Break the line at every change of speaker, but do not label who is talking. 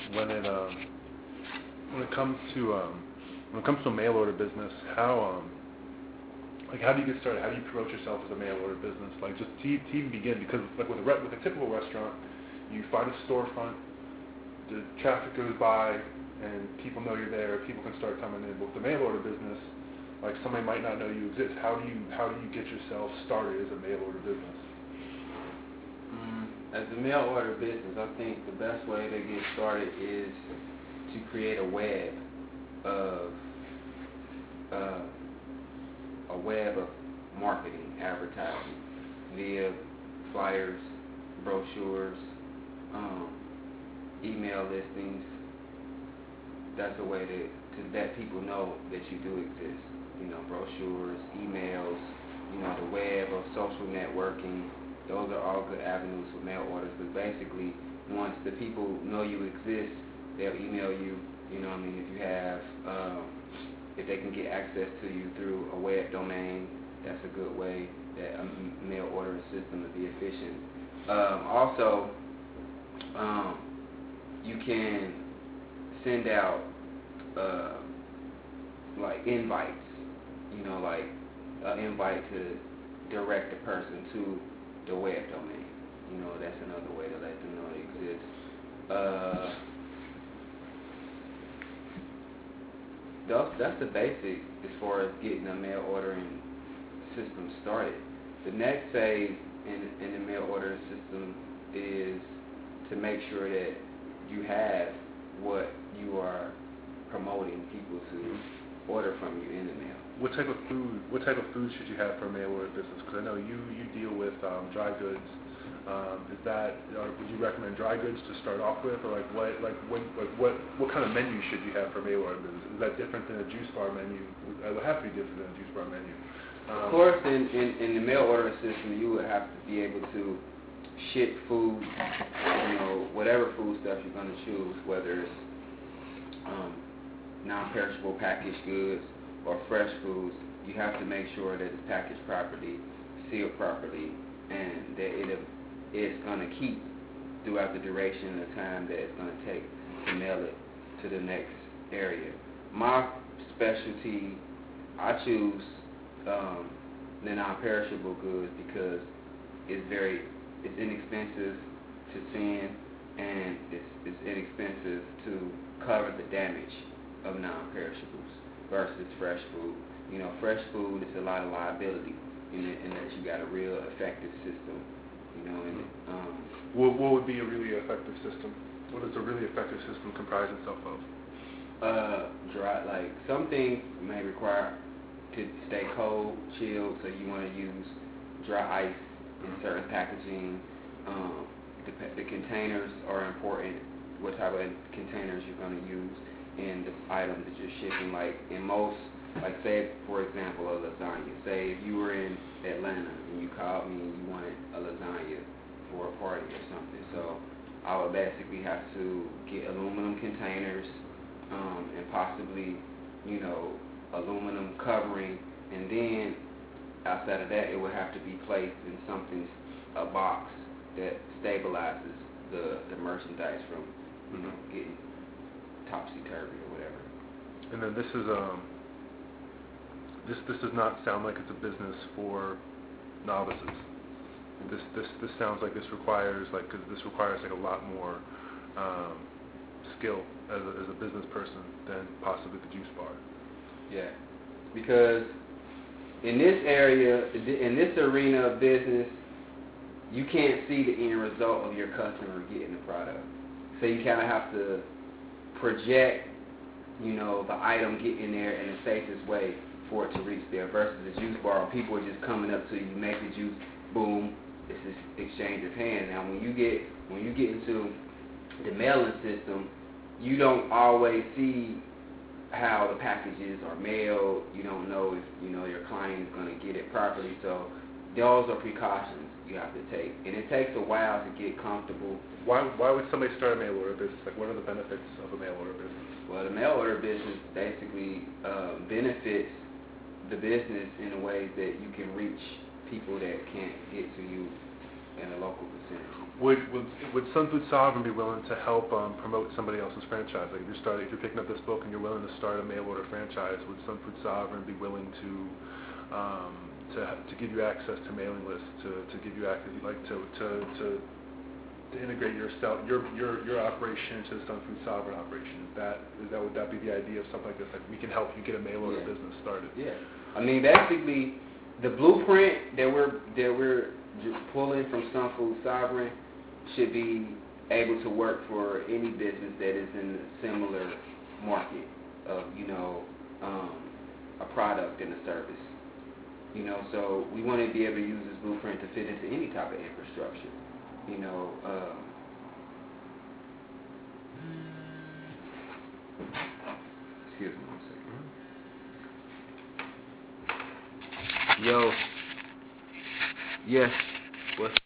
when it when it comes to a mail order business, how how do you get started? How do you promote yourself as a mail order business? Like just to even begin, because like with a typical restaurant, you find a storefront, the traffic goes by, and people know you're there. People can start coming in. But with the mail order business, like somebody might not know you exist. How do you get yourself started as a mail order business?
As a mail order business, I think the best way to get started is to create a web of marketing, advertising via flyers, brochures, email listings. That's a way to let people know that you do exist. Brochures, emails, the web of social networking. Those are all good avenues for mail orders. But basically, once the people know you exist, they'll email you. If you have, if they can get access to you through a web domain, that's a good way that a mail ordering system would be efficient. Also, you can send out like invites. Like an invite to direct a person to the web domain. That's another way to let them know it exists. That's the basic as far as getting a mail ordering system started. The next phase in the mail ordering system is to make sure that you have what you are promoting people to order from you in the mail.
What type of food should you have for a mail order business? Because I know you deal with dry goods. Would you recommend dry goods to start off with, or what kind of menu should you have for a mail order business? Is that different than a juice bar menu? It would have to be different than a juice bar menu.
Of course, in the mail ordering system, you would have to be able to ship food, whatever food stuff you're going to choose, whether it's non-perishable packaged goods or fresh foods. You have to make sure that it's packaged properly, sealed properly, and that it's going to keep throughout the duration of the time that it's going to take to mail it to the next area. My specialty, I choose the non-perishable goods because it's inexpensive to send, and it's inexpensive to cover the damage of non-perishables versus fresh food. Fresh food is a lot of liability unless you got a real effective system.
What would be a really effective system? What does a really effective system comprise itself of?
Dry, like some things may require to stay cold, chilled, so you want to use dry ice in certain packaging. The containers are important. What type of containers you're going to use in the items that you're shipping. Like in most, like say for example a lasagna. Say if you were in Atlanta and you called me and you wanted a lasagna for a party or something. So I would basically have to get aluminum containers and possibly, aluminum covering, and then outside of that it would have to be placed in a box that stabilizes the merchandise from getting topsy-turvy or whatever.
And then this does not sound like it's a business for novices. This sounds like this requires a lot more skill as a business person than possibly the juice bar.
Yeah, because in this area, in this arena of business, you can't see the end result of your customer getting the product. So you kind of have to project, the item getting there in the safest way for it to reach there versus the juice bar. People are just coming up to you, make the juice, boom, it's this exchange of hands. Now when you get into the mailing system, you don't always see how the packages are mailed. You don't know if your client is going to get it properly. So those are precautions you have to take, and it takes a while to get comfortable.
Why would somebody start a mail order business? Like, what are the benefits of a mail order business?
Well, the mail order business basically benefits the business in a way that you can reach people that can't get to you in a local vicinity.
Would Sun Food Sovereign be willing to help promote somebody else's franchise? Like if you're picking up this book and you're willing to start a mail order franchise, would Sun Food Sovereign be willing to give you access to mailing lists, to give you access, like to integrate your operation into the Sun Food Sovereign operation? Would that be the idea of something like this? Like we can help you get a mail order business started.
Yeah. I mean, basically, the blueprint that we're pulling from Sun Food Sovereign should be able to work for any business that is in a similar market of, a product and a service. So we want to be able to use this blueprint to fit into any type of infrastructure. Excuse me one second. Yo. Yes. What's